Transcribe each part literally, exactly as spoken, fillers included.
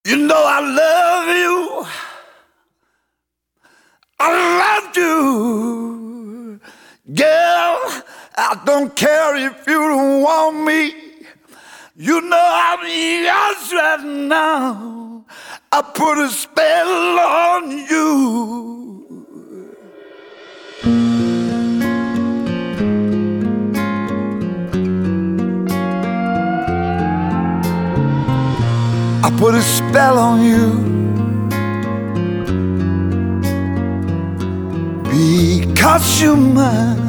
You know I love you. I love you. Girl, I don't care if you don't want me. You know I'm yours right now. I put a spell on you. I put a spell on you because you're mine.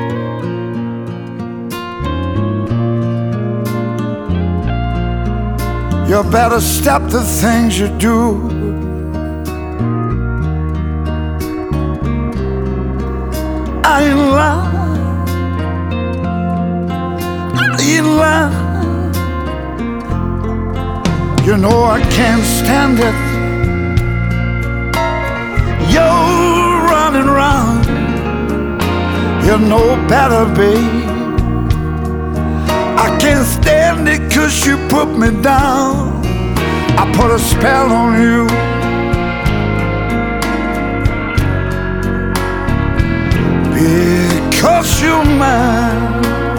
You better stop the things you do. I ain't lying. I ain't lying. You know I can't stand it. You're running around. You know better, babe. I can't stand it 'cause you put me down. I put a spell on you. Because you're mine.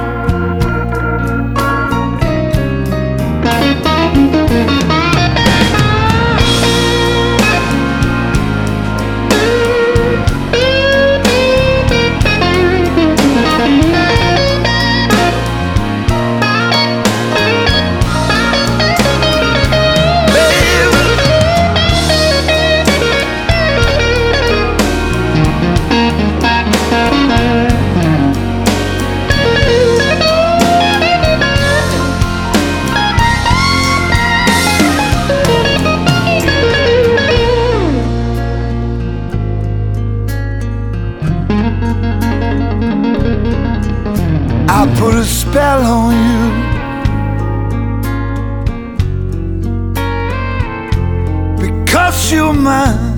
I put a spell on you. Because you're mine.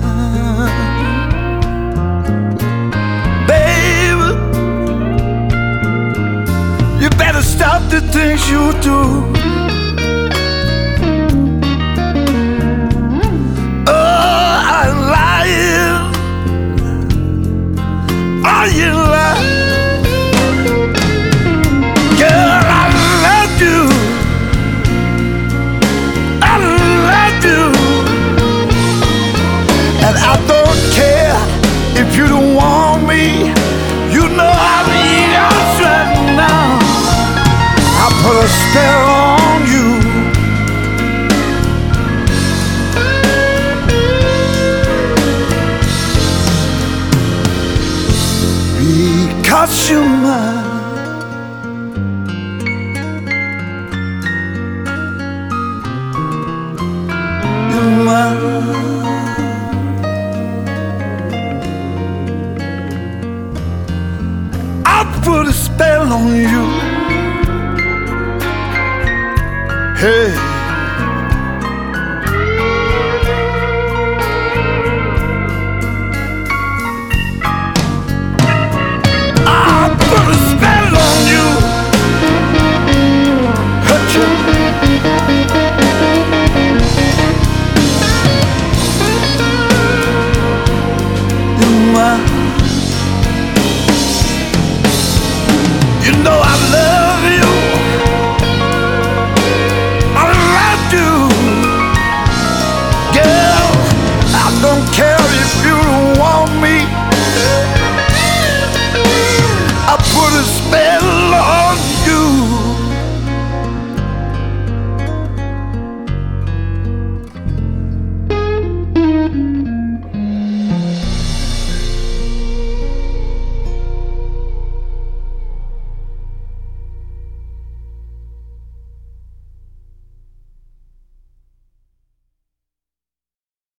Baby, you better stop the things you do. Oh, I'm lying. Are you lying? And I don't care if you don't want me. You know I'm yours right now. I put a spell on you. Because you're mine. You're mine. I put a spell on you. Hey.